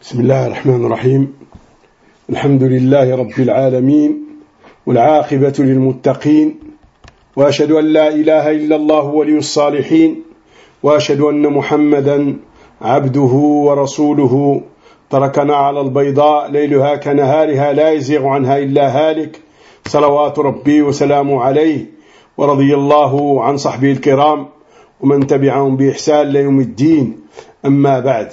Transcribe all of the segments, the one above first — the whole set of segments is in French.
بسم الله الرحمن الرحيم الحمد لله رب العالمين والعاقبة للمتقين وأشهد أن لا إله إلا الله ولي الصالحين وأشهد أن محمدا عبده ورسوله تركنا على البيضاء ليلها كنهارها لا يزيغ عنها إلا هالك صلوات ربي وسلامه عليه ورضي الله عن صحبه الكرام ومن تبعهم بإحسان ليوم الدين أما بعد.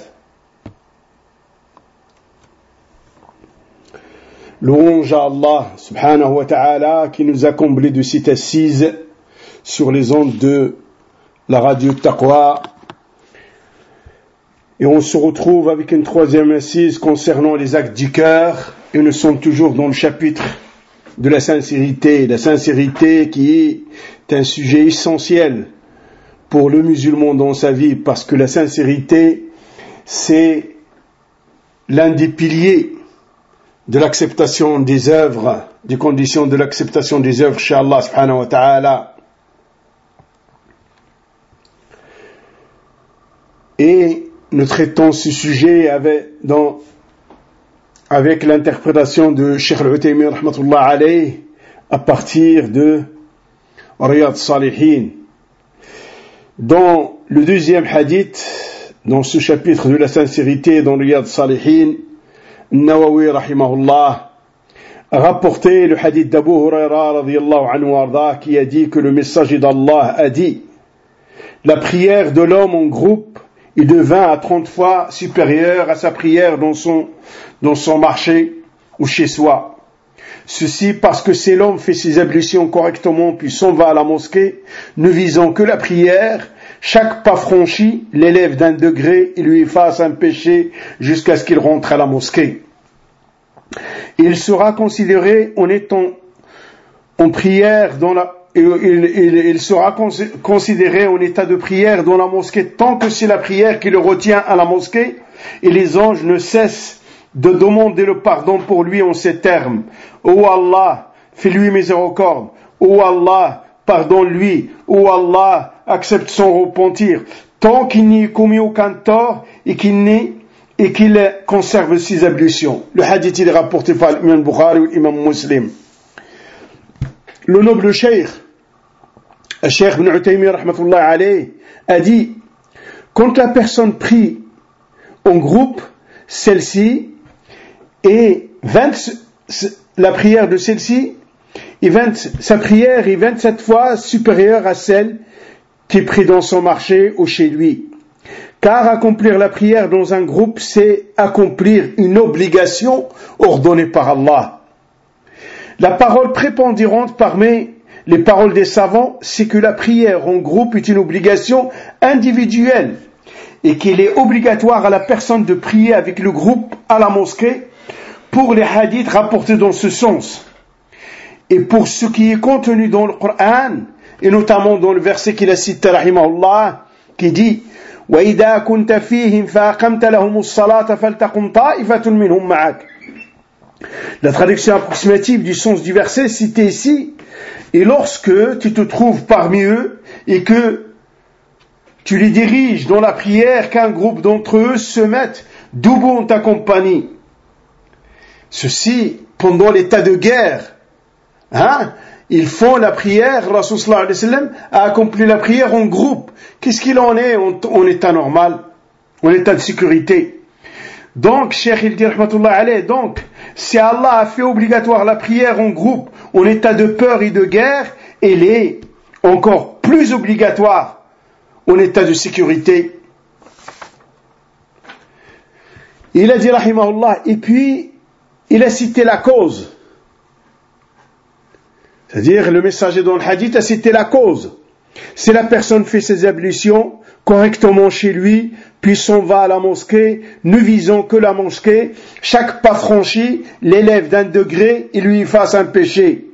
Louange à Allah subhanahu wa ta'ala qui nous a comblé de cette assise sur les ondes de la radio Taqwa. Et on se retrouve avec une troisième assise concernant les actes du cœur. Et nous sommes toujours dans le chapitre de la sincérité. La sincérité qui est un sujet essentiel pour le musulman dans sa vie, parce que la sincérité, c'est l'un des piliers de l'acceptation des œuvres, des conditions de l'acceptation des œuvres chez Allah subhanahu wa ta'ala. Et nous traitons ce sujet avec l'interprétation de Cheikh Al-Uthaymin rahmatullah alayh à partir de Riyad Salihin. Dans le deuxième hadith, dans ce chapitre de la sincérité dans Riyad Salihin, Nawawi rahimahullah a rapporté le hadith d'Abu Huraira radiyallahu anhu arda qui a dit que le messager d'Allah a dit: la prière de l'homme en groupe est de 20 à 30 fois supérieure à sa prière dans son marché ou chez soi. Ceci parce que si l'homme fait ses ablutions correctement puis s'en va à la mosquée, ne visant que la prière, chaque pas franchi l'élève d'un degré et lui efface un péché jusqu'à ce qu'il rentre à la mosquée. Il sera considéré en étant en prière il sera considéré en état de prière dans la mosquée tant que c'est la prière qui le retient à la mosquée, et les anges ne cessent de demander le pardon pour lui en ces termes: ô Allah, fais-lui miséricorde, ô Allah, pardonne-lui, ô Allah, accepte son repentir, tant qu'il n'y ait commis aucun tort et qu'il conserve ses ablutions. Le hadith est rapporté par l'imam Bukhari ou l'imam Muslim. Le noble cheikh ibn Uthaymin rahmatullah alayh a dit: quand la personne prie en groupe, celle-ci et la prière de celle-ci, sa prière est 27 fois supérieure à celle qui prie dans son marché ou chez lui. Car accomplir la prière dans un groupe, c'est accomplir une obligation ordonnée par Allah. La parole prépondérante parmi les paroles des savants, c'est que la prière en groupe est une obligation individuelle et qu'il est obligatoire à la personne de prier avec le groupe à la mosquée pour les hadiths rapportés dans ce sens. Et pour ce qui est contenu dans le Coran, et notamment dans le verset qu'il a cité rahimahullah, qui dit: وَإِذَا كُنْتَ فِيهِمْ فَأَقَمْتَ لَهُمُ الصَّلَاةَ فَلْتَقُمْ طَائِفَةٌ مِّنْهُمْ مَعَكَ. La traduction approximative du sens du verset cité ici: et lorsque tu te trouves parmi eux et que tu les diriges dans la prière, qu'un groupe d'entre eux se mette debout en ta compagnie. Ceci pendant l'état de guerre. Ils font la prière, Rasul sallallahu alayhi wa sallam a accompli la prière en groupe. Qu'est-ce qu'il en est en état normal, en état de sécurité? Donc, Cheikh il dit rahmatullah alayh, donc, si Allah a fait obligatoire la prière en groupe en état de peur et de guerre, elle est encore plus obligatoire en état de sécurité. Il a dit rahimahullah, et puis il a cité la cause. C'est-à-dire, le messager dans le hadith a cité la cause. Si la personne fait ses ablutions correctement chez lui, puis s'en va à la mosquée, ne visant que la mosquée, chaque pas franchi l'élève d'un degré et lui efface un péché.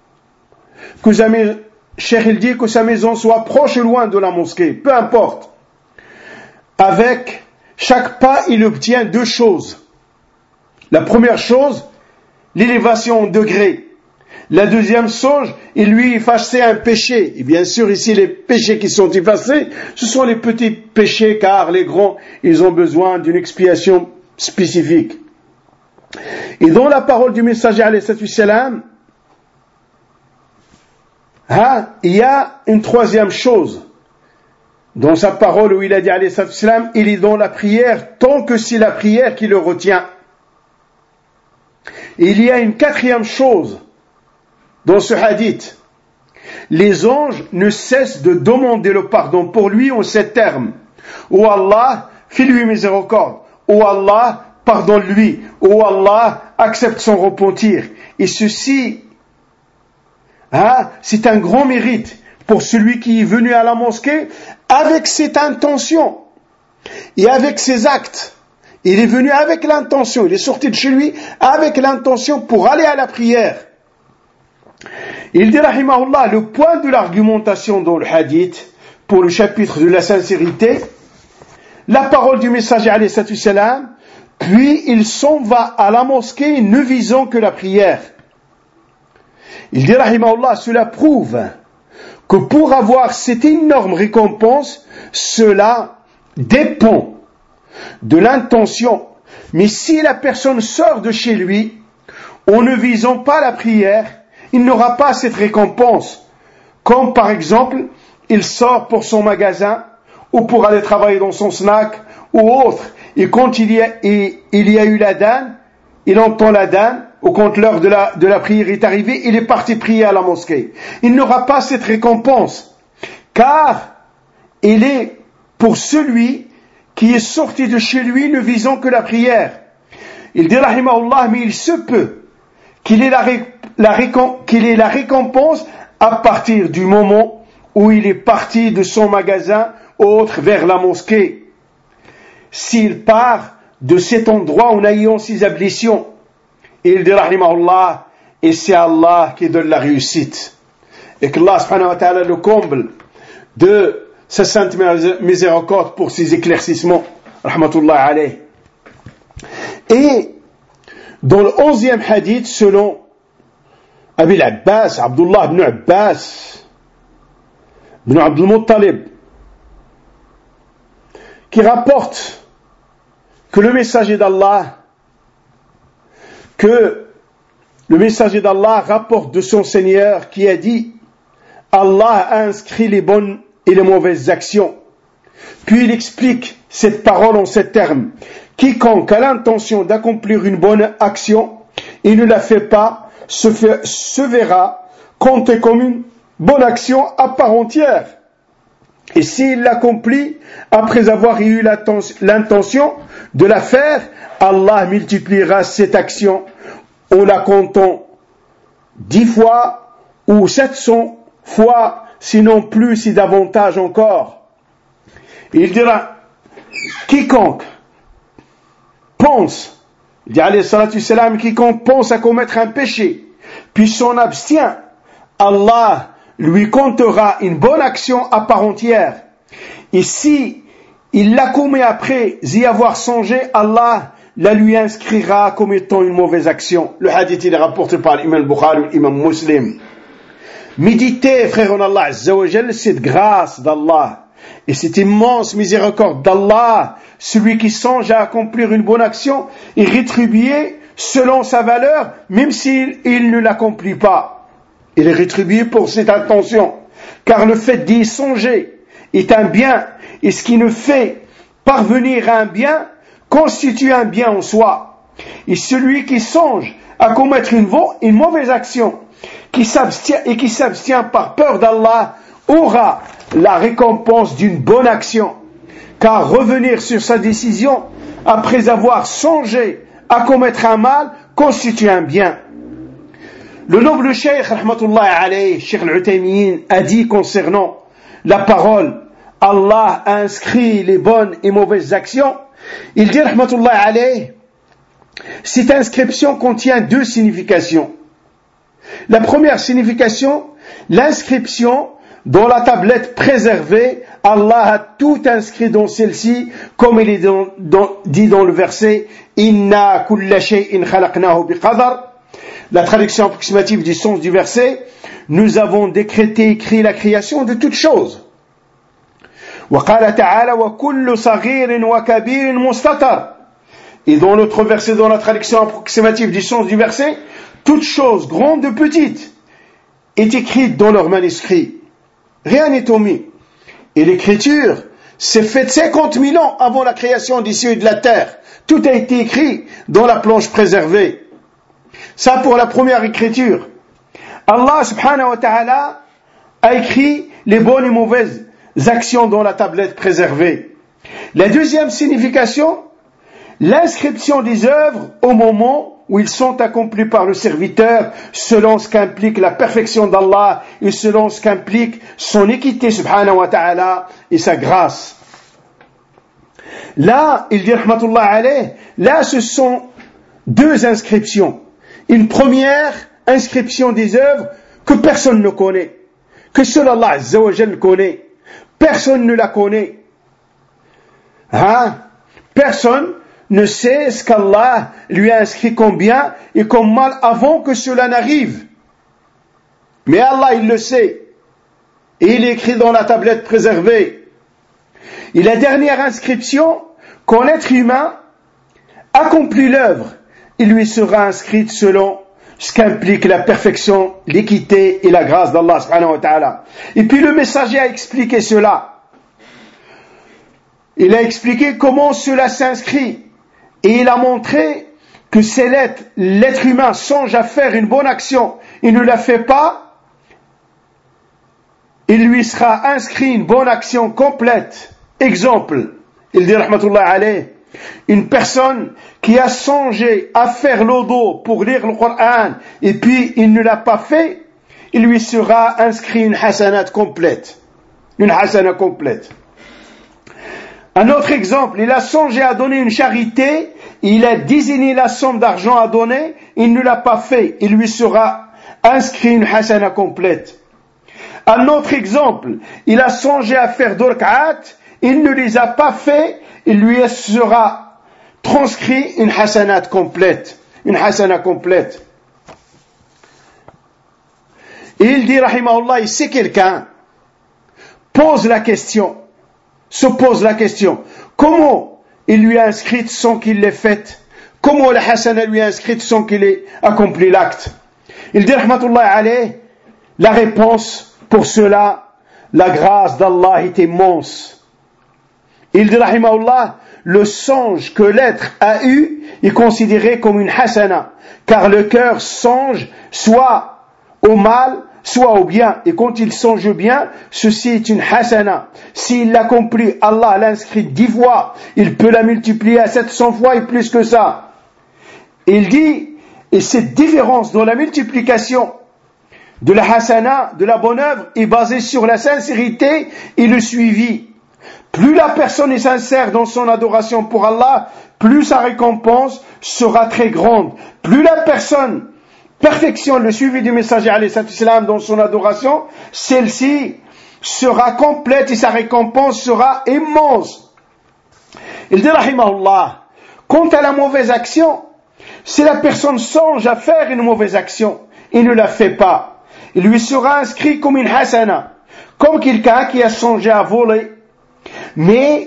Cheikh il dit que sa maison soit proche ou loin de la mosquée, peu importe. Avec chaque pas, il obtient deux choses. La première chose, l'élévation en degré. La deuxième chose, il lui effaçait un péché. Et bien sûr, ici, les péchés qui sont effacés, ce sont les petits péchés, car les grands, ils ont besoin d'une expiation spécifique. Et dans la parole du messager alayhi salam, il y a une troisième chose. Dans sa parole où il a dit alayhi salam, il est dans la prière tant que c'est la prière qui le retient. Et il y a une quatrième chose dans ce hadith. Les anges ne cessent de demander le pardon pour lui en ces termes. Oh Allah, fais-lui miséricorde. Oh Allah, pardonne-lui. Oh Allah, accepte son repentir. Et ceci, c'est un grand mérite pour celui qui est venu à la mosquée avec cette intention et avec ses actes. Il est venu avec l'intention, il est sorti de chez lui avec l'intention pour aller à la prière. Il dit, rahimahullah, le point de l'argumentation dans le hadith, pour le chapitre de la sincérité, la parole du messager alayhi salam, puis il s'en va à la mosquée ne visant que la prière. Il dit, rahimahullah, cela prouve que pour avoir cette énorme récompense, cela dépend de l'intention. Mais si la personne sort de chez lui en ne visant pas la prière, il n'aura pas cette récompense. Comme par exemple, il sort pour son magasin ou pour aller travailler dans son snack ou autre. Et quand il y a eu l'adhan, il entend l'adhan, ou quand l'heure de la prière est arrivée, il est parti prier à la mosquée. Il n'aura pas cette récompense, car il est pour celui qui est sorti de chez lui ne visant que la prière. Il dit, rahimahullah, mais il se peut qu'il ait la récompense à partir du moment où il est parti de son magasin autre vers la mosquée. S'il part de cet endroit en ayant ses ablutions, il dit, rahimahullah, et c'est Allah qui donne la réussite. Et que Allah, subhanahu wa ta'ala, le comble de sa sainte miséricorde pour ses éclaircissements. Rahmatullah alayh. Et dans le 11e hadith, selon Abil Abbas, Abdullah ibn Abbas, ibn Abdul Muttalib, qui rapporte que le messager d'Allah rapporte de son Seigneur qui a dit, Allah a inscrit les bonnes et les mauvaises actions. Puis il explique cette parole en ces termes. Quiconque a l'intention d'accomplir une bonne action et ne la fait pas, se verra compter comme une bonne action à part entière. Et s'il l'accomplit après avoir eu l'intention de la faire, Allah multipliera cette action en la comptant 10 fois ou 700 fois, sinon plus et davantage encore. Il dira, quiconque pense, il dit alayhi salatu salam, quiconque pense à commettre un péché, puis s'en abstient, Allah lui comptera une bonne action à part entière. Et si il la commet après y avoir songé, Allah la lui inscrira comme étant une mauvaise action. Le hadith il est rapporté par l'imam Bukhari et l'imam Muslim. Méditez, frère en Allah Azza wa Jal, cette grâce d'Allah et cette immense miséricorde d'Allah. Celui qui songe à accomplir une bonne action est rétribué selon sa valeur, même s'il ne l'accomplit pas. Il est rétribué pour cette intention, car le fait d'y songer est un bien, et ce qui nous fait parvenir à un bien constitue un bien en soi. Et celui qui songe à commettre une mauvaise action, qui s'abstient par peur d'Allah, aura la récompense d'une bonne action. Car revenir sur sa décision après avoir songé à commettre un mal constitue un bien. Le noble cheikh, rahmatullah alayhi, Cheikh Al-Uthaymin, a dit concernant la parole Allah a inscrit les bonnes et mauvaises actions. Il dit, rahmatullah alayhi, cette inscription contient 2 significations. La première signification, l'inscription dans la tablette préservée, Allah a tout inscrit dans celle-ci, comme il est dit dans le verset Inna kulla shay'in khalaqnahu biqadar. La traduction approximative du sens du verset, nous avons décrété et écrit la création de toutes choses. Wa qala ta'ala wa kullu saghirin wa kabirin mustatar. Et dans l'autre verset, dans la traduction approximative du sens du verset, toute chose, grande ou petite, est écrite dans leur manuscrit. Rien n'est omis. Et l'écriture s'est faite 50 000 ans avant la création des cieux et de la terre. Tout a été écrit dans la planche préservée. Ça pour la première écriture. Allah subhanahu wa ta'ala a écrit les bonnes et mauvaises actions dans la tablette préservée. La deuxième signification, l'inscription des œuvres au moment où ils sont accomplis par le serviteur, selon ce qu'implique la perfection d'Allah et selon ce qu'implique son équité subhanahu wa ta'ala et sa grâce. Là, il dit rahmatullah alayh, là ce sont deux inscriptions. Une première inscription des œuvres que personne ne connaît, que seul Allah azza wa jal connaît. Personne ne la connaît. Personne ne sait ce qu'Allah lui a inscrit comme bien et comme mal avant que cela n'arrive. Mais Allah, il le sait. Et il est écrit dans la tablette préservée. Et la dernière inscription, quand l'être humain accomplit l'œuvre, il lui sera inscrite selon ce qu'implique la perfection, l'équité et la grâce d'Allah subhanahu wa ta'ala. Et puis le messager a expliqué cela. Il a expliqué comment cela s'inscrit. Et il a montré que c'est l'être humain songe à faire une bonne action, il ne la fait pas, il lui sera inscrit une bonne action complète. Exemple, il dit rahmatullah alayh, une personne qui a songé à faire l'odo pour lire le Coran et puis il ne l'a pas fait, il lui sera inscrit une hasanat complète. Une hasana complète. Un autre exemple, il a songé à donner une charité, il a désigné la somme d'argent à donner, il ne l'a pas fait, il lui sera inscrit une hasana complète. Un autre exemple, il a songé à faire 2 rak'at, il ne les a pas fait, il lui sera transcrit une hasanat complète, une hasana complète. Et il dit, rahimahullah, si quelqu'un se pose la question, comment il lui a inscrite sans qu'il l'ait faite? Comment la hasana lui a inscrite sans qu'il ait accompli l'acte? Il dit, rahmatullah alayh, la réponse pour cela, la grâce d'Allah est immense. Il dit, rahimahullah, le songe que l'être a eu est considéré comme une hasana, car le cœur songe soit au mal, soit au bien, et quand il songe bien, ceci est une hasana. S'il l'accomplit, Allah l'inscrit 10 fois, il peut la multiplier à 700 fois et plus que ça. Il dit, et cette différence dans la multiplication de la hasana, de la bonne œuvre, est basée sur la sincérité et le suivi. Plus la personne est sincère dans son adoration pour Allah, plus sa récompense sera très grande. Plus la personne perfectionne le suivi du messager alayhi salam dans son adoration, celle-ci sera complète et sa récompense sera immense. Il dit rahimahullah, quant à la mauvaise action, si la personne songe à faire une mauvaise action et ne la fait pas, il lui sera inscrit comme une hasana, comme quelqu'un qui a songé à voler, mais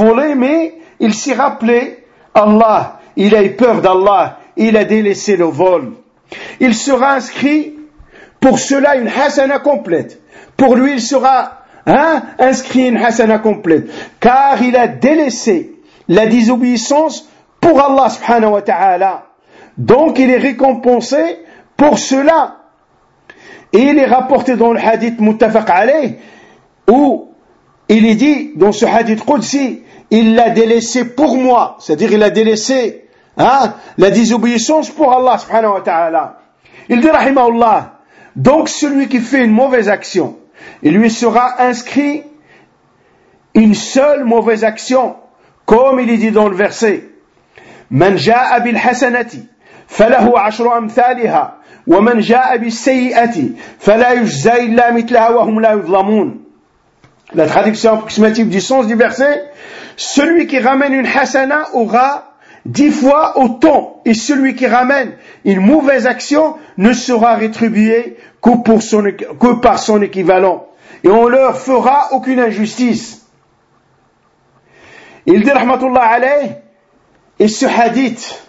il s'est rappelé Allah, il a eu peur d'Allah, il a délaissé le vol. Il sera inscrit pour cela une hasana complète. Pour lui, il sera inscrit une hasana complète, car il a délaissé la désobéissance pour Allah subhanahu wa ta'ala. Donc il est récompensé pour cela. Et il est rapporté dans le hadith muttafaq alayh, où il est dit dans ce hadith qudsi, il l'a délaissé pour moi, c'est-à-dire il a délaissé la désobéissance pour Allah subhanahu wa ta'ala. Il dit rahimahullah, donc celui qui fait une mauvaise action, il lui sera inscrit une seule mauvaise action, comme il est dit dans le verset, man ja'a bil hasanati falahu 'ashru amthaliha wa man ja'a bis sayyi'ati fala yujza illa mithlaha wa hum la yuzlamun. La traduction approximative du sens du verset, celui qui ramène une hasana aura 10 fois autant, et celui qui ramène une mauvaise action ne sera rétribué que par son équivalent, et on leur fera aucune injustice. Il dit rahmatullah alayh, Et ce hadith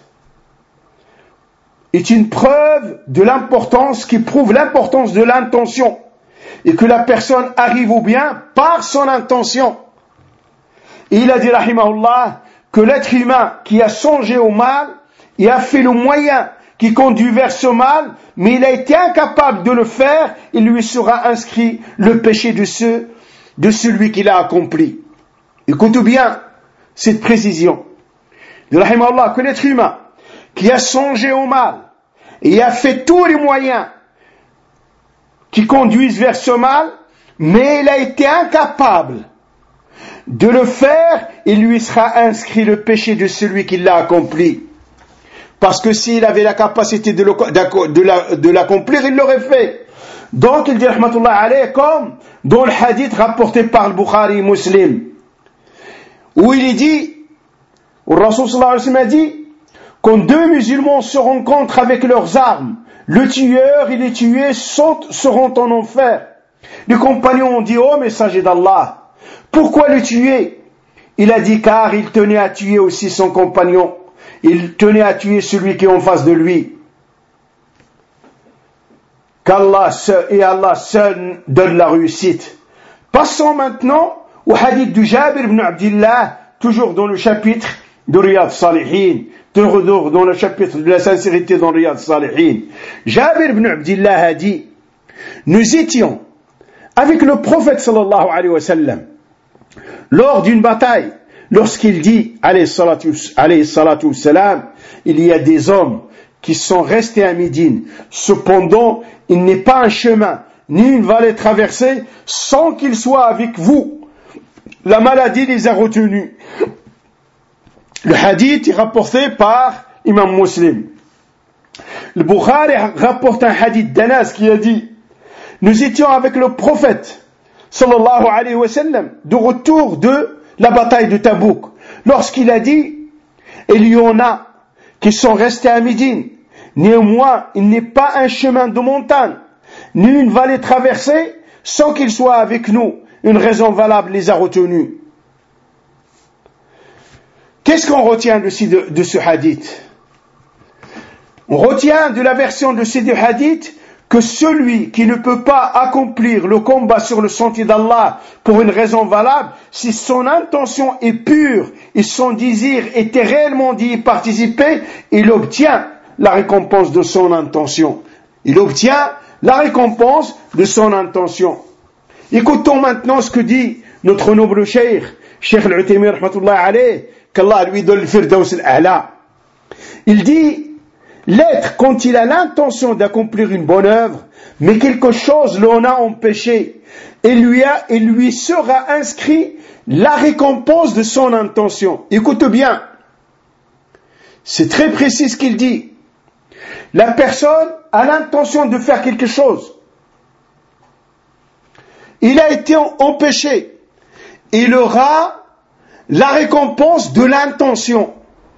est une preuve de l'importance, qui prouve l'importance de l'intention, et que la personne arrive au bien par son intention. Et il a dit, rahimahullah, que l'être humain qui a songé au mal et a fait le moyen qui conduit vers ce mal, mais il a été incapable de le faire, il lui sera inscrit le péché de celui qui l'a accompli. Écoutez bien cette précision. De rahimahullah, que l'être humain qui a songé au mal et a fait tous les moyens qui conduisent vers ce mal, mais il a été incapable de le faire, il lui sera inscrit le péché de celui qui l'a accompli. Parce que s'il avait la capacité de l'accomplir, il l'aurait fait. Donc il dit, rahmatullah alayhi, comme dans le hadith rapporté par le Bukhari et Muslim, où il dit, où le Rasul sallallahu alayhi wa sallam a dit, quand deux musulmans se rencontrent avec leurs armes, le tueur et les tués seront en enfer. Les compagnons ont dit, ô messager d'Allah, pourquoi le tuer? Il a dit, car il tenait à tuer aussi son compagnon. Il tenait à tuer celui qui est en face de lui. Allah seul donne la réussite. Passons maintenant au hadith du Jabir ibn Abdillah, toujours dans le chapitre de Riyad Salihin, toujours dans le chapitre de la sincérité dans Riyad Salihin. Jabir ibn Abdillah a dit, nous étions avec le prophète sallallahu alayhi wa sallam lors d'une bataille, lorsqu'il dit, alayhi salatu wassalam, il y a des hommes qui sont restés à Médine. Cependant, il n'est pas un chemin, ni une vallée traversée, sans qu'ils soient avec vous. La maladie les a retenus. Le hadith est rapporté par Imam Muslim. Le Bukhari rapporte un hadith d'Anas qui a dit, nous étions avec le prophète, sallallahu alayhi wa sallam, de retour de la bataille de Tabouk, lorsqu'il a dit, il y en a qui sont restés à Médine. Néanmoins, il n'est pas un chemin de montagne, ni une vallée traversée, sans qu'il soit avec nous. Une raison valable les a retenus. Qu'est-ce qu'on retient de ce hadith? On retient de la version de ces deux hadiths que celui qui ne peut pas accomplir le combat sur le sentier d'Allah pour une raison valable, si son intention est pure et son désir était réellement d'y participer, il obtient la récompense de son intention. Il obtient la récompense de son intention. Écoutons maintenant ce que dit notre noble cheikh, Cheikh Al-Uthaymin rahmatullah alayh, qu'Allah lui donne le firdaus al-a'la. Il dit, l'être, quand il a l'intention d'accomplir une bonne œuvre, mais quelque chose l'en a empêché, et lui sera inscrit la récompense de son intention. Écoute bien, c'est très précis ce qu'il dit. La personne a l'intention de faire quelque chose. Il a été empêché. Il aura la récompense de l'intention.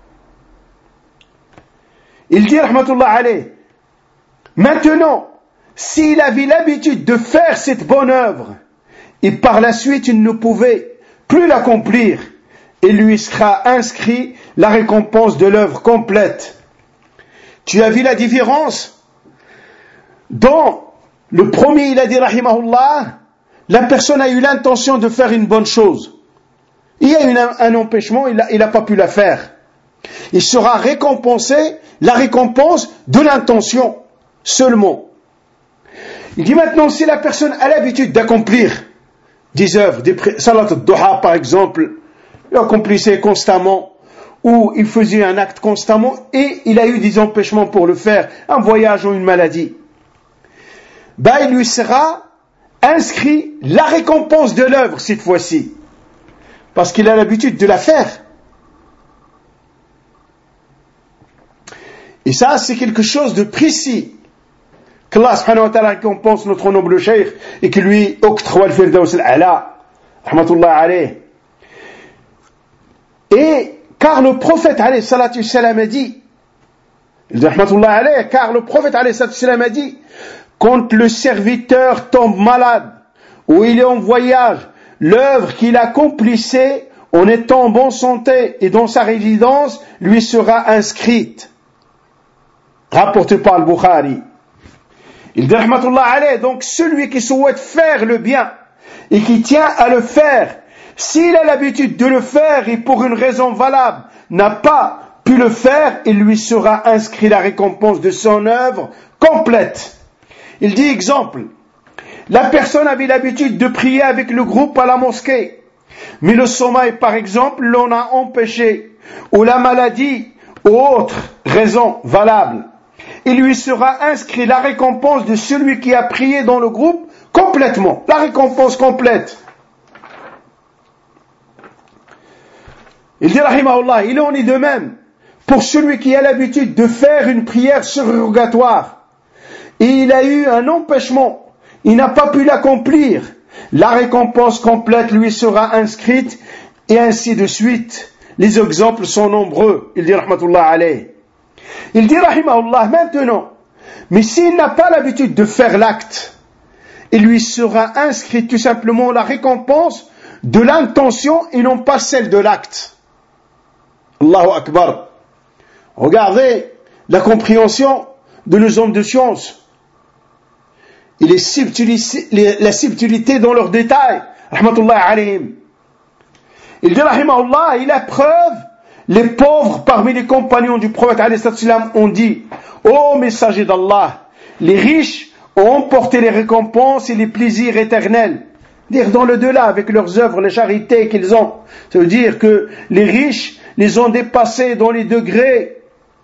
Il dit, rahmatullah alayh, maintenant, s'il avait l'habitude de faire cette bonne œuvre, et par la suite il ne pouvait plus l'accomplir, il lui sera inscrit la récompense de l'œuvre complète. Tu as vu la différence? Dans le premier, il a dit, rahimahullah, la personne a eu l'intention de faire une bonne chose. Il y a eu un empêchement, il n'a pas pu la faire. Il sera récompensé, la récompense de l'intention seulement. Il dit maintenant, si la personne a l'habitude d'accomplir des œuvres, des salat al-duha par exemple, il accomplissait constamment, ou il faisait un acte constamment, et il a eu des empêchements pour le faire, un voyage ou une maladie, il lui sera inscrit la récompense de l'œuvre cette fois-ci, parce qu'il a l'habitude de la faire. Et ça, c'est quelque chose de précis. Qu'Allah subhanahu wa ta'ala récompense notre noble cheikh et qui lui octroie le firdaus al-a'la, rahmatullah alayh. Et car le prophète alayhi salatu wassalam a dit, rahmatullah alayh, car le prophète alayhi salatu wassalam a dit, quand le serviteur tombe malade ou il est en voyage, l'œuvre qu'il accomplissait en étant en bonne santé et dans sa résidence, lui sera inscrite. Rapporté par le Bukhari. Il dit, rahmatullah alayh, donc celui qui souhaite faire le bien et qui tient à le faire, s'il a l'habitude de le faire et pour une raison valable n'a pas pu le faire, il lui sera inscrit la récompense de son œuvre complète. Il dit, exemple, la personne avait l'habitude de prier avec le groupe à la mosquée, mais le sommeil, par exemple, l'en a empêché, ou la maladie, ou autre raison valable. Il lui sera inscrit la récompense de celui qui a prié dans le groupe complètement, la récompense complète. Il dit, rahimahullah, il en est de même pour celui qui a l'habitude de faire une prière surrogatoire et il a eu un empêchement, il n'a pas pu l'accomplir, la récompense complète lui sera inscrite et ainsi de suite. Les exemples sont nombreux. Il dit, rahmatullah alayh. Il dit, rahimahullah, maintenant, mais s'il n'a pas l'habitude de faire l'acte, il lui sera inscrit tout simplement la récompense de l'intention et non pas celle de l'acte. Allahu Akbar. Regardez la compréhension de nos hommes de science. Et la subtilité dans leurs détails. Rahmatullah alayhim. Il dit, rahimahullah, il a preuve, les pauvres parmi les compagnons du prophète alayhi salam ont dit, ô messager d'Allah, les riches ont emporté les récompenses et les plaisirs éternels. Dire dans le delà avec leurs œuvres, les charités qu'ils ont. Ça veut dire que les riches les ont dépassés dans les degrés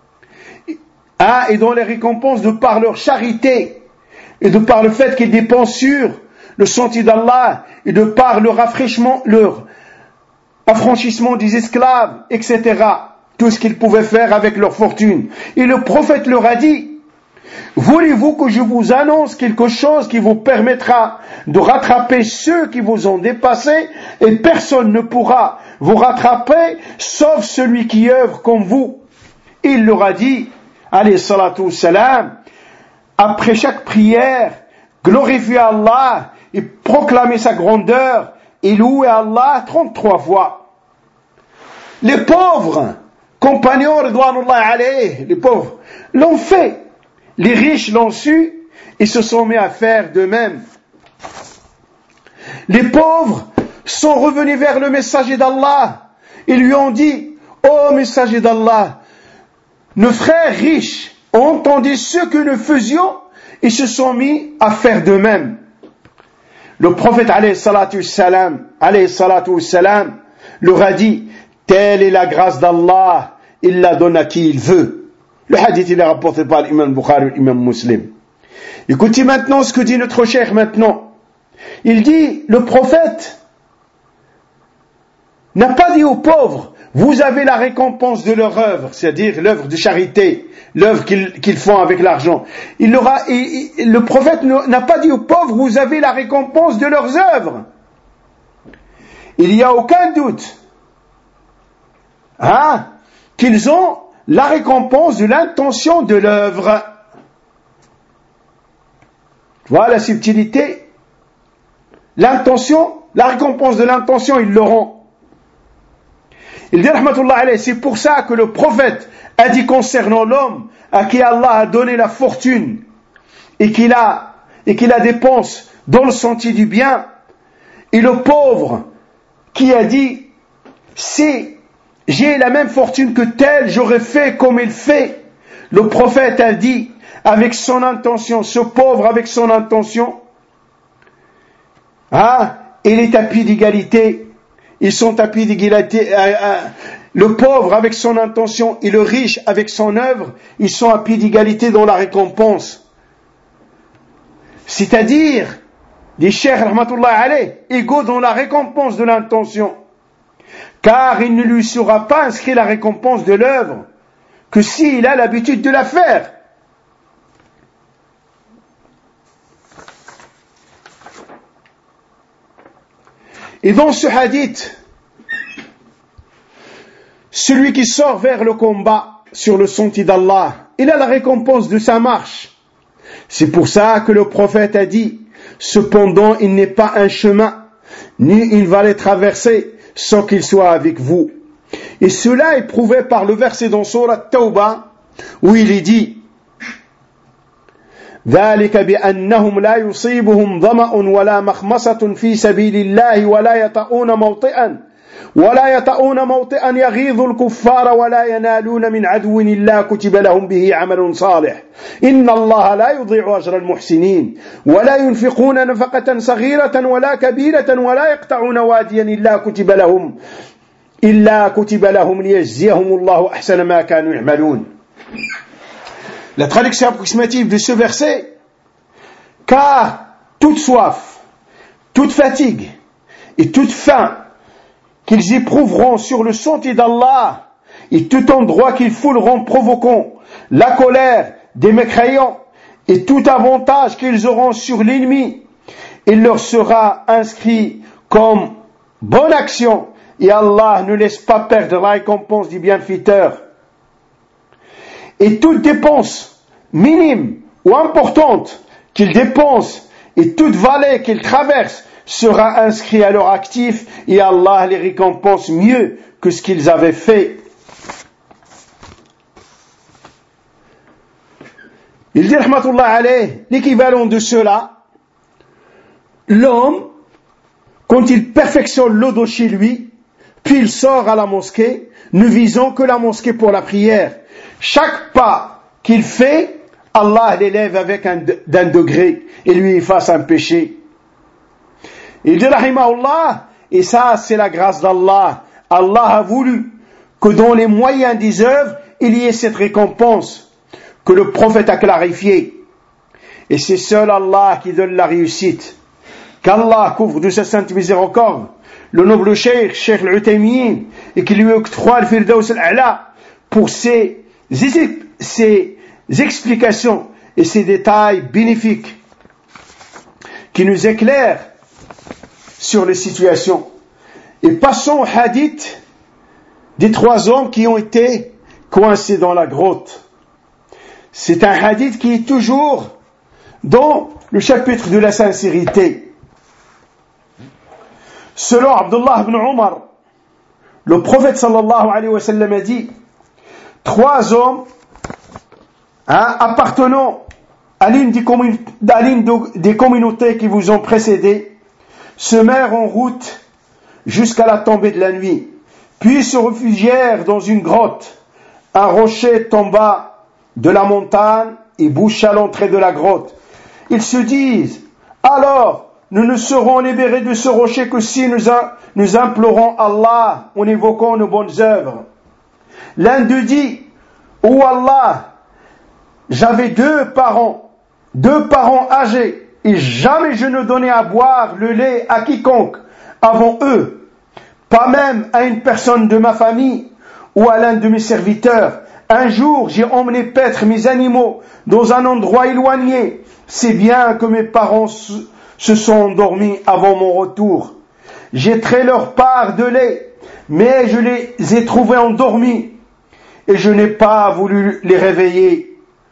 et dans les récompenses de par leur charité et de par le fait qu'ils dépensent sur le sentier d'Allah et de par leur affranchissement des esclaves, etc. Tout ce qu'ils pouvaient faire avec leur fortune. Et le prophète leur a dit, voulez-vous que je vous annonce quelque chose qui vous permettra de rattraper ceux qui vous ont dépassé et personne ne pourra vous rattraper sauf celui qui œuvre comme vous. Il leur a dit, alayhi salatu wassalam, après chaque prière, glorifiez Allah et proclamez sa grandeur et louez Allah 33 fois. Les pauvres compagnons, ridwanullah alayhi, les pauvres, l'ont fait. Les riches l'ont su et se sont mis à faire de même. Les pauvres sont revenus vers le messager d'Allah. Ils lui ont dit, ô messager d'Allah, nos frères riches ont entendu ce que nous faisions et se sont mis à faire de même. Le prophète alayhi salatu wassalam leur a dit, telle est la grâce d'Allah, il la donne à qui il veut. Le hadith il est rapporté par l'imam Bukhari et l'imam Muslim. Écoutez maintenant ce que dit notre cheikh maintenant. Il dit, le prophète n'a pas dit aux pauvres, vous avez la récompense de leur œuvre, c'est-à-dire l'œuvre de charité, l'œuvre qu'ils font avec l'argent. Le prophète n'a pas dit aux pauvres, vous avez la récompense de leurs œuvres. Il n'y a aucun doute qu'ils ont la récompense de l'intention de l'œuvre. Voilà la subtilité. L'intention, la récompense de l'intention, ils l'auront. Il dit, rahmatullah alayhi, c'est pour ça que le prophète a dit concernant l'homme à qui Allah a donné la fortune et qu'il la dépense dans le sentier du bien, et le pauvre qui a dit, si j'ai la même fortune que tel, j'aurais fait comme il fait. Le prophète a dit, avec son intention, ce pauvre avec son intention, il est à pied d'égalité. Ils sont à pied d'égalité. Le pauvre avec son intention et le riche avec son œuvre, ils sont à pied d'égalité dans la récompense. C'est-à-dire, des chers rahmatullah alayh, égaux dans la récompense de l'intention. Car il ne lui sera pas inscrit la récompense de l'œuvre que s'il a l'habitude de la faire. Et dans ce hadith, celui qui sort vers le combat sur le sentier d'Allah, il a la récompense de sa marche. C'est pour ça que le prophète a dit, cependant il n'est pas un chemin, ni une vallée traversée, sans qu'il soit avec vous. Et cela est prouvé par le verset dans Sourate Tawbah où il est dit ذلك بأنهم لا يصيبهم ظمأ ولا مخمصة في سبيل الله ولا يطؤون موطئا يغيظ الكفار ولا ينالون من عدو إلا كتب لهم به عمل صالح إن الله لا يضيع أجر المحسنين ولا ينفقون نفقة صغيرة ولا كبيرة ولا يقطعون واديا إلا كتب لهم ليجزيهم الله أحسن ما كانوا يعملون. La traduction approximative de ce verset, car toute soif, toute fatigue et toute faim qu'ils éprouveront sur le sentier d'Allah et tout endroit qu'ils fouleront provoquant la colère des mécréants et tout avantage qu'ils auront sur l'ennemi, il leur sera inscrit comme bonne action et Allah ne laisse pas perdre la récompense du bienfaiteur. Et toute dépense minime ou importante qu'ils dépensent et toute vallée qu'ils traversent sera inscrit à leur actif et Allah les récompense mieux que ce qu'ils avaient fait. Il dit rahmatullah alayh, l'équivalent de cela, l'homme, quand il perfectionne l'odo chez lui, puis il sort à la mosquée, ne visant que la mosquée pour la prière. Chaque pas qu'il fait, Allah l'élève avec d'un degré et lui efface un péché. Il dit rahimahullah, et ça c'est la grâce d'Allah. Allah a voulu que dans les moyens des œuvres, il y ait cette récompense que le prophète a clarifiée. Et c'est seul Allah qui donne la réussite. Qu'Allah couvre de sa sainte miséricorde le noble Cheikh Al-Uthaymin et qui lui octroie le Firdaus Al-A'la pour ses explications et ses détails bénéfiques qui nous éclairent sur les situations. Et passons au hadith des 3 hommes qui ont été coincés dans la grotte. C'est un hadith qui est toujours dans le chapitre de la sincérité. Selon Abdullah ibn Omar, le prophète sallallahu alayhi wa sallam a dit 3 hommes appartenant à l'une des communautés qui vous ont précédé se mirent en route jusqu'à la tombée de la nuit, puis se réfugièrent dans une grotte. Un rocher tomba de la montagne et boucha l'entrée de la grotte. Ils se disent, alors nous ne serons libérés de ce rocher que si nous implorons Allah en évoquant nos bonnes œuvres. L'un d'eux dit, ô Allah, j'avais 2 parents âgés, et jamais je ne donnais à boire le lait à quiconque avant eux, pas même à une personne de ma famille ou à l'un de mes serviteurs. Un jour, j'ai emmené paître mes animaux dans un endroit éloigné, c'est bien que mes parents se sont endormis avant mon retour. J'ai trait leur part de lait, mais je les ai trouvés endormis et je n'ai pas voulu les réveiller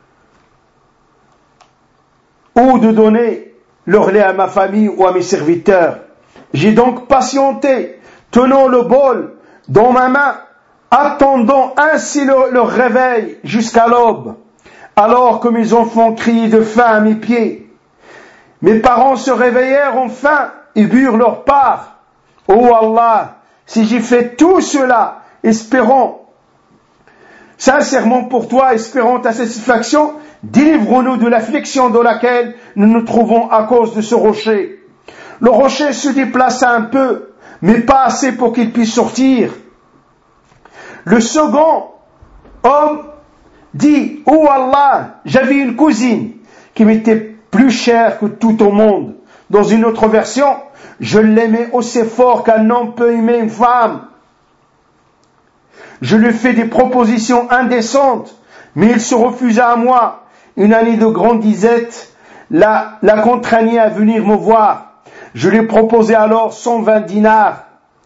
ou de donner leur lait à ma famille ou à mes serviteurs. J'ai donc patienté, tenant le bol dans ma main, attendant ainsi leur réveil jusqu'à l'aube, alors que mes enfants criaient de faim à mes pieds. Mes parents se réveillèrent enfin et burent leur part. Ô Allah, si j'ai fait tout cela, espérant sincèrement pour toi, espérant ta satisfaction, délivre-nous de l'affliction dans laquelle nous nous trouvons à cause de ce rocher. Le rocher se déplaça un peu, mais pas assez pour qu'il puisse sortir. Le second homme dit, ô Allah, j'avais une cousine qui m'était plus chère que tout au monde. Dans une autre version, je l'aimais aussi fort qu'un homme peut aimer une femme. Je lui fais des propositions indécentes, mais il se refusa à moi. Une année de grande disette la contraignait à venir me voir. Je lui proposai alors 120 dinars,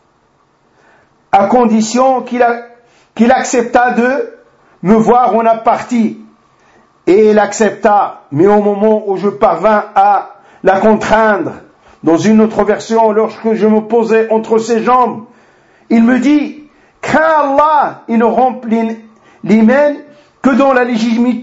à condition qu'il accepta de me voir en partie. Et il accepta, mais au moment où je parvins à la contraindre, dans une autre version, lorsque je me posais entre ses jambes, il me dit, crains Allah et ne remplis l'hymen que dans la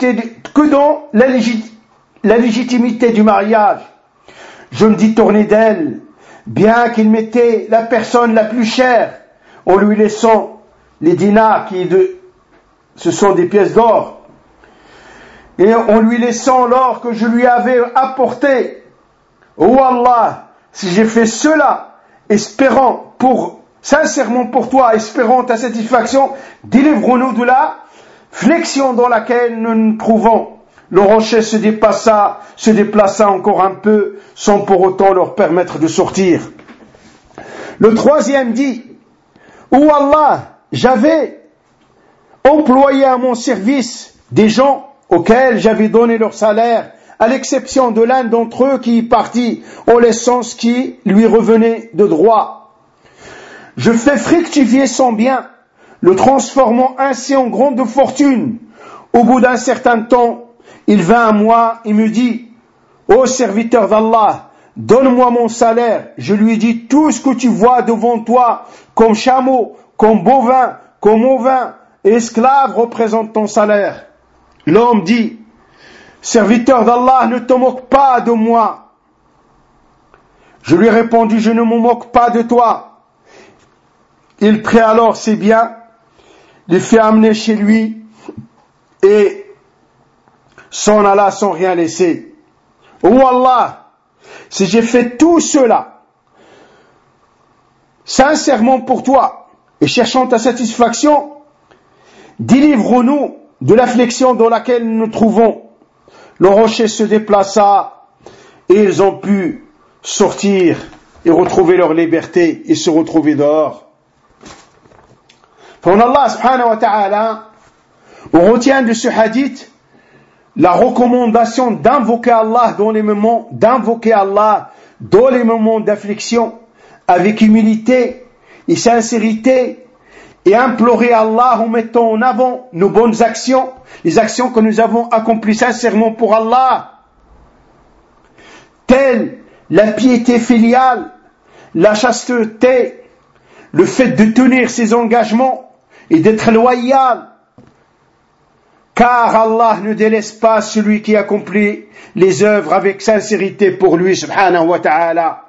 légitimité du mariage. Je me détournai d'elle, bien qu'il m'était la personne la plus chère, en lui laissant les dinars ce sont des pièces d'or, et en lui laissant l'or que je lui avais apporté. Oh Allah, si j'ai fait cela, sincèrement pour toi, espérant ta satisfaction, délivre-nous de la flexion dans laquelle nous nous trouvons. Le rocher se déplaça encore un peu, sans pour autant leur permettre de sortir. Le troisième dit, oh Allah, j'avais employé à mon service des gens auxquels j'avais donné leur salaire, à l'exception de l'un d'entre eux qui partit en laissant ce qui lui revenait de droit. Je fais fructifier son bien, le transformant ainsi en grande fortune. Au bout d'un certain temps, il vint à moi et me dit, ô serviteur d'Allah, donne-moi mon salaire. Je lui dis, tout ce que tu vois devant toi, comme chameau, comme bovin, comme ovin, et esclave représente ton salaire. L'homme dit, serviteur d'Allah, ne te moque pas de moi. Je lui répondis, je ne me moque pas de toi. Il prit alors ses biens, les fit amener chez lui et s'en alla sans rien laisser. Oh Allah, si j'ai fait tout cela sincèrement pour toi et cherchant ta satisfaction, délivre-nous de l'affliction dans laquelle nous nous trouvons. Le rocher se déplaça et ils ont pu sortir et retrouver leur liberté et se retrouver dehors. Pour Allah subhanahu wa ta'ala, on retient de ce hadith la recommandation d'invoquer Allah dans les moments d'affliction avec humilité et sincérité et implorer Allah en mettant en avant nos bonnes actions, les actions que nous avons accomplies sincèrement pour Allah, telles la piété filiale, la chasteté, le fait de tenir ses engagements et d'être loyal, car Allah ne délaisse pas celui qui accomplit les œuvres avec sincérité pour lui, subhanahu wa ta'ala.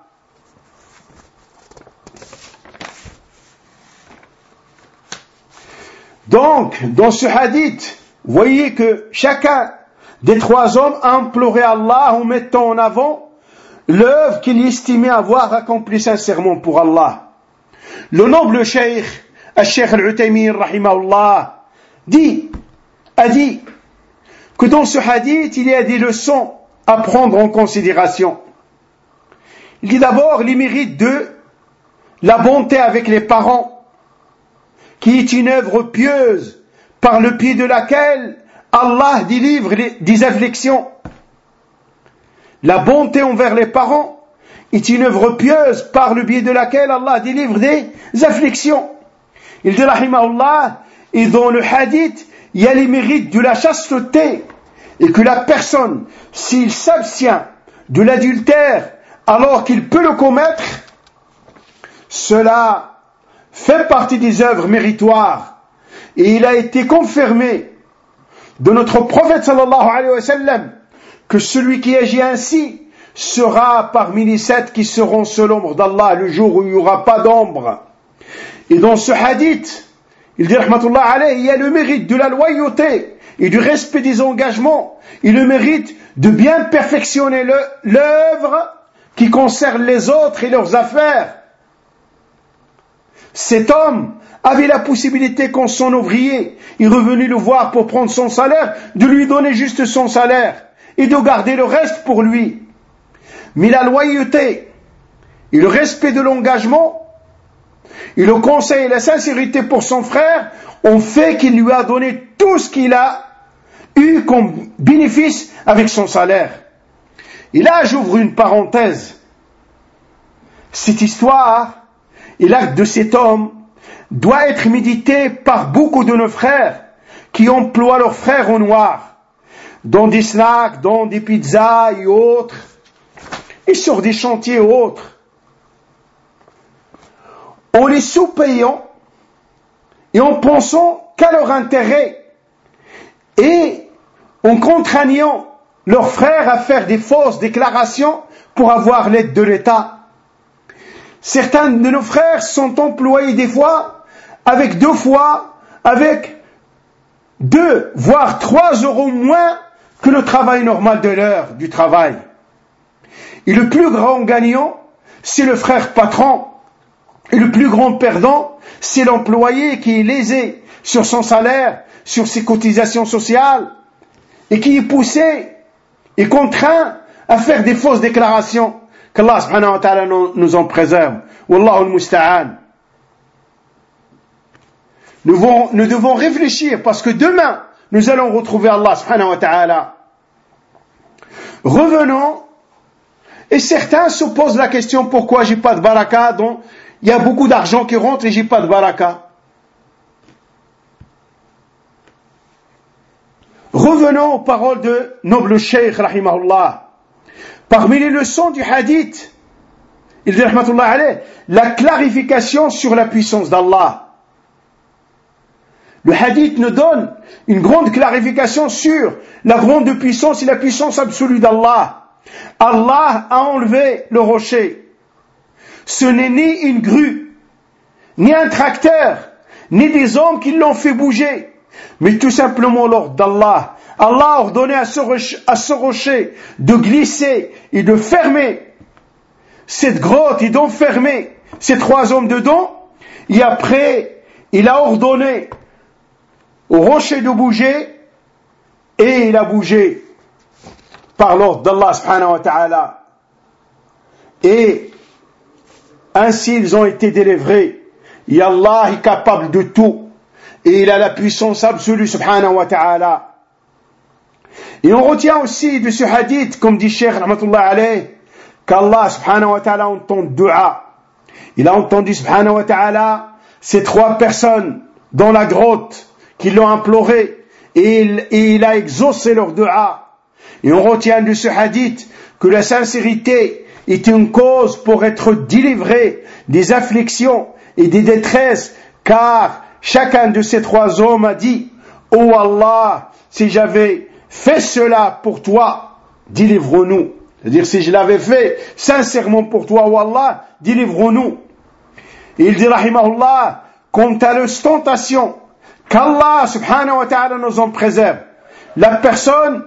Donc, dans ce hadith, vous voyez que chacun des trois hommes a imploré Allah en mettant en avant l'œuvre qu'il estimait avoir accomplie sincèrement pour Allah. Le noble cheikh, Al-Cheikh Al-Uthaymin, rahimahullah, a dit que dans ce hadith, il y a des leçons à prendre en considération. Il dit d'abord les mérites de la bonté avec les parents, qui est une œuvre pieuse par le pied de laquelle Allah délivre des afflictions. La bonté envers les parents est une œuvre pieuse par le biais de laquelle Allah délivre des afflictions. Il dit rahimahullah, et dans le hadith, il y a les mérites de la chasteté, et que la personne, s'il s'abstient de l'adultère alors qu'il peut le commettre, cela fait partie des œuvres méritoires. Et il a été confirmé de notre prophète sallallahu alayhi wa sallam que celui qui agit ainsi sera parmi les 7 qui seront sous l'ombre d'Allah le jour où il n'y aura pas d'ombre. Et dans ce hadith, il dit rahmatullah alayhi, il y a le mérite de la loyauté et du respect des engagements et le mérite de bien perfectionner l'œuvre qui concerne les autres et leurs affaires. Cet homme avait la possibilité, quand son ouvrier est revenu le voir pour prendre son salaire, de lui donner juste son salaire et de garder le reste pour lui. Mais la loyauté et le respect de l'engagement et le conseil et la sincérité pour son frère ont fait qu'il lui a donné tout ce qu'il a eu comme bénéfice avec son salaire. Et là, j'ouvre une parenthèse. Cette histoire et l'acte de cet homme doit être médité par beaucoup de nos frères qui emploient leurs frères au noir, dans des snacks, dans des pizzas et autres, et sur des chantiers et autres. En les sous-payant et en pensant qu'à leur intérêt et en contraignant leurs frères à faire des fausses déclarations pour avoir l'aide de l'État. Certains de nos frères sont employés des fois avec 2 voire 3 euros moins que le travail normal de l'heure du travail. Et le plus grand gagnant, c'est le frère patron. Et le plus grand perdant, c'est l'employé qui est lésé sur son salaire, sur ses cotisations sociales, et qui est poussé et contraint à faire des fausses déclarations. Qu'Allah subhanahu wa ta'ala nous en préserve. Wallahu al-musta'an. Nous devons réfléchir parce que demain, nous allons retrouver Allah subhanahu wa ta'ala. Revenons, et certains se posent la question pourquoi j'ai pas de baraka, donc il y a beaucoup d'argent qui rentre et j'ai pas de baraka. Revenons aux paroles de noble Cheikh rahimahullah. Parmi les leçons du hadith, il dit rahmatullah alayh, la clarification sur la puissance d'Allah. Le hadith nous donne une grande clarification sur la grande puissance et la puissance absolue d'Allah. Allah a enlevé le rocher. Ce n'est ni une grue, ni un tracteur, ni des hommes qui l'ont fait bouger, mais tout simplement l'ordre d'Allah. Allah a ordonné à ce rocher de glisser et de fermer cette grotte et d'enfermer ces 3 hommes dedans. Et après, il a ordonné au rocher de bouger et il a bougé par l'ordre d'Allah subhanahu wa ta'ala. Et ainsi ils ont été délivrés. Et Allah est capable de tout. Et il a la puissance absolue subhanahu wa ta'ala. Et on retient aussi de ce hadith, comme dit Cheikh rahmatullah alayh, qu'Allah subhanahu wa ta'ala entend dua. Il a entendu subhanahu wa ta'ala ces 3 personnes dans la grotte qui l'ont imploré et il a exaucé leur dua. Et on retient de ce hadith que la sincérité est une cause pour être délivré des afflictions et des détresses, car chacun de ces 3 hommes a dit: Oh Allah, si j'avais fait cela pour toi, délivre-nous. C'est-à-dire, si je l'avais fait sincèrement pour toi, oh Allah, délivre-nous. Et il dit rahimahullah, quant à l'ostentation, qu'Allah subhanahu wa ta'ala nous en préserve. La personne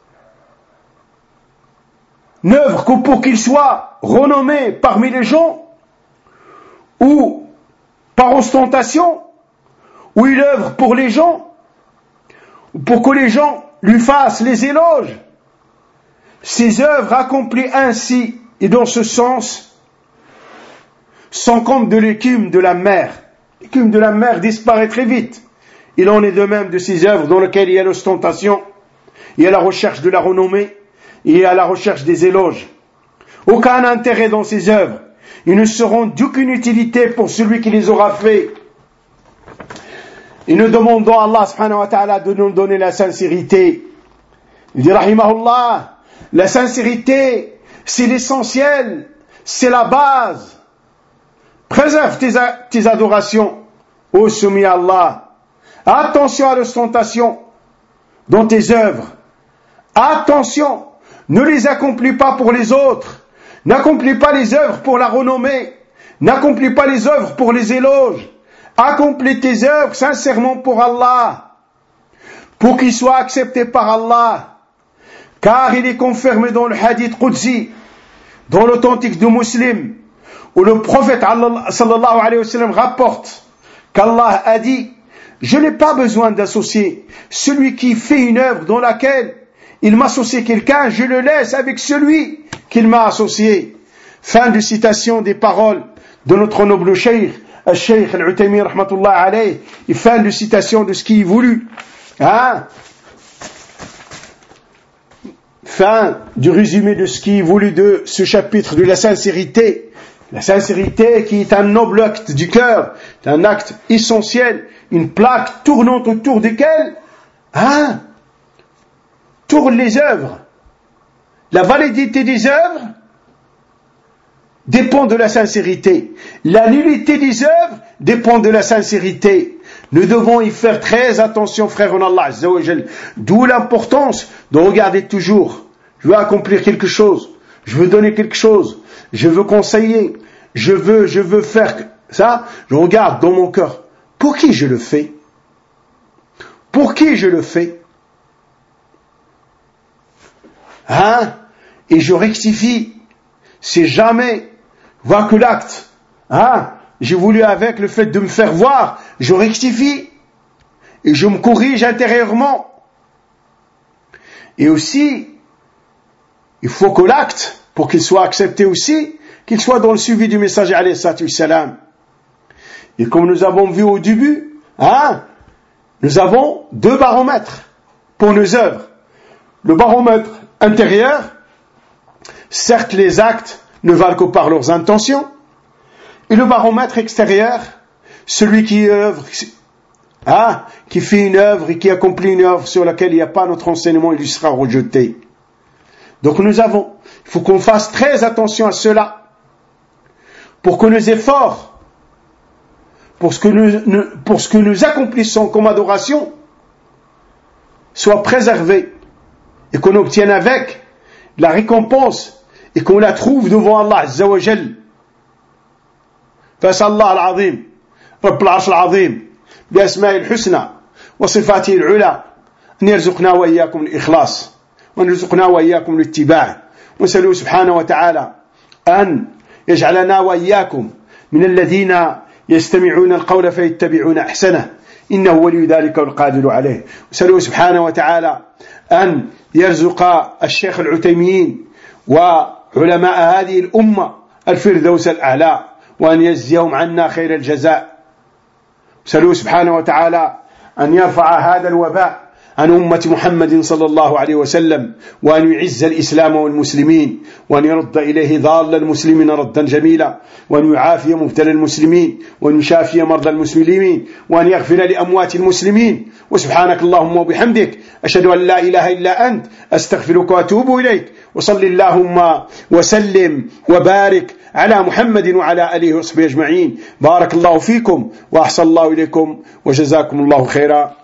n'œuvre que pour qu'il soit renommé parmi les gens, ou par ostentation, ou il œuvre pour les gens, ou pour que les gens lui fassent les éloges. Ces œuvres accomplies ainsi et dans ce sens sont comme de l'écume de la mer. L'écume de la mer disparaît très vite. Il en est de même de ces œuvres dans lesquelles il y a l'ostentation, il y a la recherche de la renommée, il y a la recherche des éloges. Aucun intérêt dans ces œuvres. Ils ne seront d'aucune utilité pour celui qui les aura fait. Et nous demandons à Allah subhanahu wa ta'ala de nous donner la sincérité. Il dit rahimahullah, la sincérité, c'est l'essentiel, c'est la base. Préserve tes adorations, ô soumis à Allah. Attention à l'ostentation dans tes œuvres. Attention, ne les accomplis pas pour les autres. N'accomplis pas les œuvres pour la renommée. N'accomplis pas les œuvres pour les éloges. Accomplis tes œuvres sincèrement pour Allah, pour qu'ils soient acceptés par Allah. Car il est confirmé dans le hadith Qudsi, dans l'authentique de Muslim, où le prophète sallallahu alayhi wa sallam rapporte qu'Allah a dit: je n'ai pas besoin d'associer celui qui fait une œuvre dans laquelle il m'associe quelqu'un, je le laisse avec celui qu'il m'a associé. Fin de citation des paroles de notre noble cheikh, al-Cheikh al-Uthaymi rahmatullah alayh, et fin de citation de ce qui est voulu. Fin du résumé de ce qui est voulu de ce chapitre de la sincérité. La sincérité qui est un noble acte du cœur, un acte essentiel, une plaque tournante autour duquel tournent les œuvres. La validité des œuvres dépend de la sincérité. La nullité des œuvres dépend de la sincérité. Nous devons y faire très attention, frères en Allah Azza wa Jal. D'où l'importance de regarder toujours. Je veux accomplir quelque chose. Je veux donner quelque chose. Je veux conseiller. Je veux faire ça. Je regarde dans mon cœur. Pour qui je le fais? Pour qui je le fais? Et je rectifie. C'est jamais voir que l'acte. J'ai voulu avec le fait de me faire voir, je rectifie et je me corrige intérieurement. Et aussi, il faut que l'acte, pour qu'il soit accepté aussi, qu'il soit dans le suivi du messager alayhi salatu wassalam. Et comme nous avons vu au début, nous avons 2 baromètres pour nos œuvres. Le baromètre intérieur, certes les actes ne valent que par leurs intentions, et le baromètre extérieur, celui qui œuvre, qui fait une œuvre et qui accomplit une œuvre sur laquelle il n'y a pas notre enseignement, il lui sera rejeté. Donc il faut qu'on fasse très attention à cela, pour que nos efforts, pour ce que nous accomplissons comme adoration, soient préservés, et qu'on obtienne avec la récompense, et qu'on la trouve devant Allah Azza wa Jal. فأسأل الله العظيم رب العرش العظيم بأسمائه الحسنى وصفاته العلى أن يرزقنا وإياكم الإخلاص وأن يرزقنا وإياكم الاتباع ونسأله سبحانه وتعالى أن يجعلنا وإياكم من الذين يستمعون القول فيتبعون أحسنه إنه ولي ذلك والقادر عليه ونسأله سبحانه وتعالى أن يرزق الشيخ العثيمين وعلماء هذه الأمة الفردوس الأعلى وأن يجزيهم عنا خير الجزاء. سألوه سبحانه وتعالى أن يرفع هذا الوباء عن أمة محمد صلى الله عليه وسلم وأن يعز الإسلام والمسلمين وأن يرد إليه ضال المسلمين ردا جميلا وأن يعافي مبتلى المسلمين وأن يشافي مرضى المسلمين وأن يغفر لأموات المسلمين. وسبحانك اللهم وبحمدك أشهد أن لا إله إلا أنت أستغفرك وأتوب إليك وصل اللهم وسلم وبارك على محمد وعلى آله وصحبه أجمعين. بارك الله فيكم وأحسن الله إليكم وجزاكم الله خيرا.